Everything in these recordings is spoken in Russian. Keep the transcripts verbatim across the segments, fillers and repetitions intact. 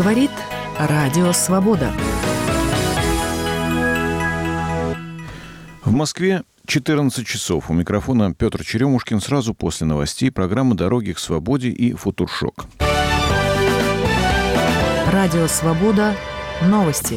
Говорит Радио Свобода. В Москве четырнадцать часов. У микрофона Петр Черемушкин. Сразу после новостей программа «Дороги к свободе» и «Футуршок». Радио Свобода. Новости.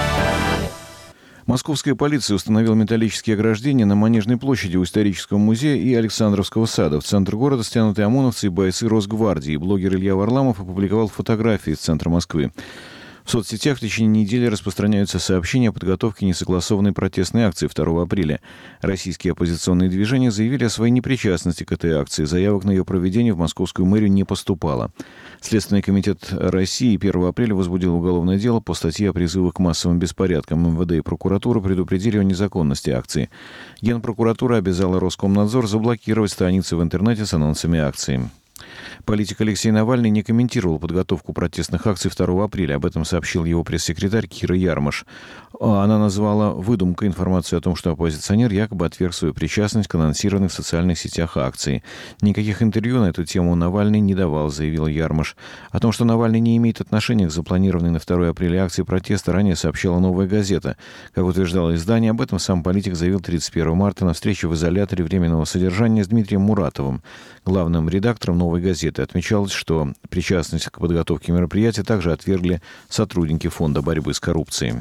Московская полиция установила металлические ограждения на Манежной площади у исторического музея и Александровского сада. В центр города стянуты ОМОНовцы и бойцы Росгвардии. Блогер Илья Варламов опубликовал фотографии из центра Москвы. В соцсетях в течение недели распространяются сообщения о подготовке несогласованной протестной акции второго апреля. Российские оппозиционные движения заявили о своей непричастности к этой акции. Заявок на ее проведение в московскую мэрию не поступало. Следственный комитет России первого апреля возбудил уголовное дело по статье о призывах к массовым беспорядкам. МВД и прокуратура предупредили о незаконности акции. Генпрокуратура обязала Роскомнадзор заблокировать страницы в интернете с анонсами акции. Политик Алексей Навальный не комментировал подготовку протестных акций второго апреля. Об этом сообщил его пресс-секретарь Кира Ярмаш. Она назвала выдумкой информацию о том, что оппозиционер якобы отверг свою причастность к анонсированной в социальных сетях акции. Никаких интервью на эту тему Навальный не давал, заявил Ярмаш. О том, что Навальный не имеет отношения к запланированной на второе апреля акции протеста, ранее сообщала «Новая газета». Как утверждало издание, об этом сам политик заявил тридцать первого марта на встрече в изоляторе временного содержания с Дмитрием Муратовым, главным редактором «Новой газеты». Отмечалось, что причастность к подготовке мероприятия также отвергли сотрудники Фонда борьбы с коррупцией.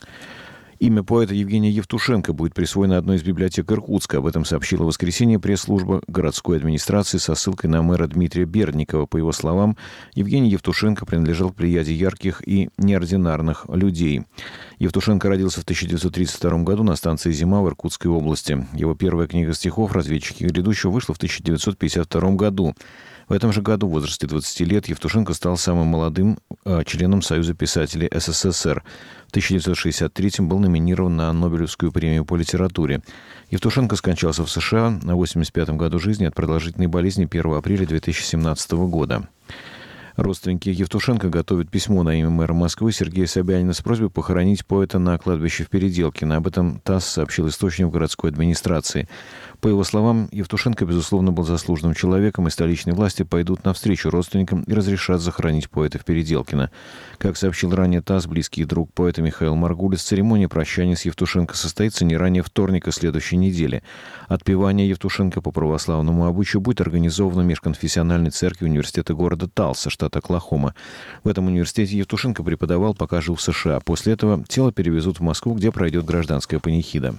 Имя поэта Евгения Евтушенко будет присвоено одной из библиотек Иркутска. Об этом сообщила в воскресенье пресс-служба городской администрации со ссылкой на мэра Дмитрия Бердникова. По его словам, Евгений Евтушенко принадлежал к плеяде ярких и неординарных людей. Евтушенко родился в тысяча девятьсот тридцать втором году на станции «Зима» в Иркутской области. Его первая книга стихов «Разведчики грядущего» вышла в тысяча девятьсот пятьдесят втором году. В этом же году, в возрасте двадцати лет, Евтушенко стал самым молодым э, членом Союза писателей СССР. В тысяча девятьсот шестьдесят третьем был номинирован на Нобелевскую премию по литературе. Евтушенко скончался в США на восемьдесят пятом году жизни от продолжительной болезни первого апреля две тысячи семнадцатого года. Родственники Евтушенко готовят письмо на имя мэра Москвы Сергея Собянина с просьбой похоронить поэта на кладбище в Переделкино. Об этом ТАСС сообщил источник в городской администрации. По его словам, Евтушенко, безусловно, был заслуженным человеком, и столичные власти пойдут навстречу родственникам и разрешат захоронить поэта в Переделкино. Как сообщил ранее ТАСС, близкий друг поэта Михаил Маргулис, церемония прощания с Евтушенко состоится не ранее вторника следующей недели. Отпевание Евтушенко по православному обычаю будет организовано в межконфессиональной церкви университета города Талса, штат Оклахома. В этом университете Евтушенко преподавал, пока жил в США. После этого тело перевезут в Москву, где пройдет гражданская панихида.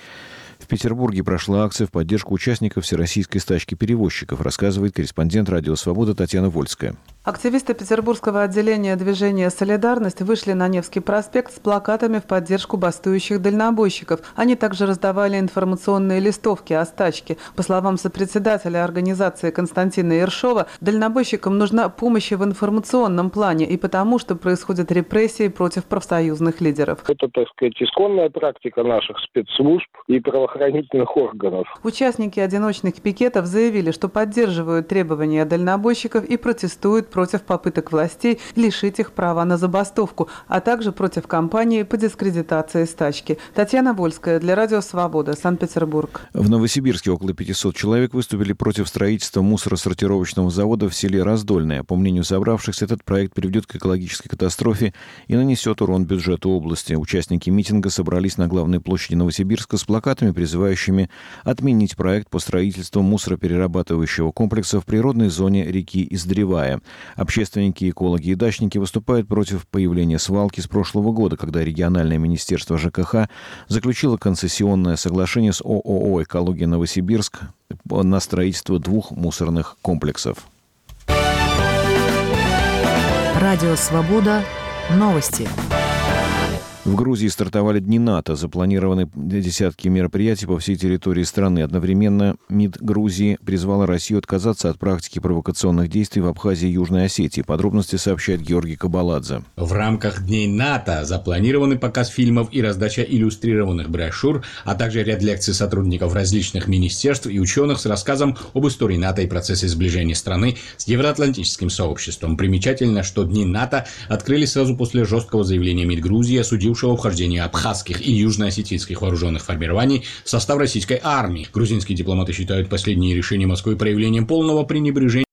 В Петербурге прошла акция в поддержку участников Всероссийской стачки перевозчиков, рассказывает корреспондент «Радио Свобода» Татьяна Вольская. Активисты Петербургского отделения движения «Солидарность» вышли на Невский проспект с плакатами в поддержку бастующих дальнобойщиков. Они также раздавали информационные листовки о стачке. По словам сопредседателя организации Константина Ершова, дальнобойщикам нужна помощь в информационном плане и потому, что происходят репрессии против профсоюзных лидеров. Это, так сказать, исконная практика наших спецслужб и правоохранительных органов. Участники одиночных пикетов заявили, что поддерживают требования дальнобойщиков и протестуют против попыток властей лишить их права на забастовку, а также против кампании по дискредитации стачки. Татьяна Вольская для Радио Свобода, Санкт-Петербург. В Новосибирске около пятисот человек выступили против строительства мусоросортировочного завода в селе Раздольное. По мнению собравшихся, этот проект приведет к экологической катастрофе и нанесет урон бюджету области. Участники митинга собрались на главной площади Новосибирска с плакатами, призывающими отменить проект по строительству мусороперерабатывающего комплекса в природной зоне реки Издревая. Общественники, экологи и дачники выступают против появления свалки с прошлого года, когда региональное министерство ЖКХ заключило концессионное соглашение с ООО «Экология Новосибирск» на строительство двух мусорных комплексов. Радио Свобода. Новости. В Грузии стартовали Дни НАТО. Запланированы десятки мероприятий по всей территории страны. Одновременно МИД Грузии призвала Россию отказаться от практики провокационных действий в Абхазии и Южной Осетии. Подробности сообщает Георгий Кабаладзе. В рамках Дней НАТО запланированы показ фильмов и раздача иллюстрированных брошюр, а также ряд лекций сотрудников различных министерств и ученых с рассказом об истории НАТО и процессе сближения страны с евроатлантическим сообществом. Примечательно, что Дни НАТО открылись сразу после жесткого заявления МИД Грузии, осудившего вхождение абхазских и южно-осетинских вооруженных формирований в состав российской армии. Грузинские дипломаты считают последние решения Москвы проявлением полного пренебрежения